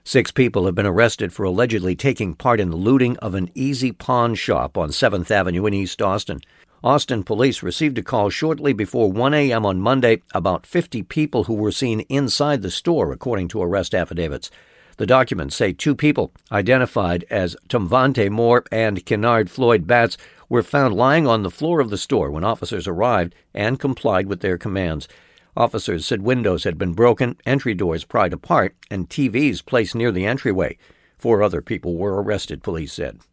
6 people have been arrested for allegedly taking part in the looting of an Easy Pawn shop on 7th Avenue in East Austin. Austin police received a call shortly before 1 a.m. on Monday about 50 people who were seen inside the store, according to arrest affidavits. The documents say 2 people, identified as Tomvante Moore and Kennard Floyd Batts, were found lying on the floor of the store when officers arrived and complied with their commands. Officers said windows had been broken, entry doors pried apart, and TVs placed near the entryway. 4 other people were arrested, police said.